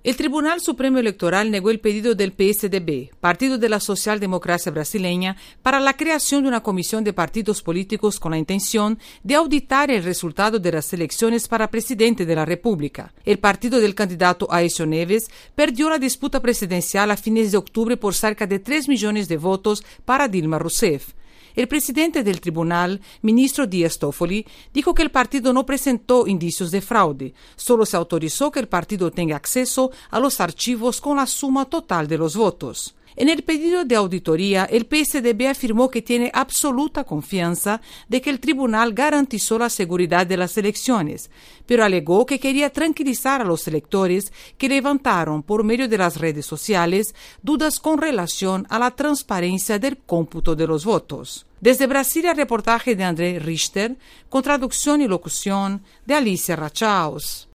El Tribunal Supremo Electoral negó el pedido del PSDB, Partido de la Socialdemocracia Brasileña, para la creación de una comisión de partidos políticos con la intención de auditar el resultado de las elecciones para presidente de la República. El partido del candidato Aécio Neves perdió la disputa presidencial a fines de octubre por cerca de 3 millones de votos para Dilma Rousseff. El presidente del tribunal, ministro Dias Toffoli, dijo que el partido no presentó indicios de fraude, solo se autorizó que el partido tenga acceso a los archivos con la suma total de los votos. En el pedido de auditoría, el PSDB afirmó que tiene absoluta confianza de que el tribunal garantizó la seguridad de las elecciones, pero alegó que quería tranquilizar a los electores que levantaron por medio de las redes sociales dudas con relación a la transparencia del cómputo de los votos. Desde Brasilia, reportaje de André Richter, con traducción y locución de Alicia Rachaos.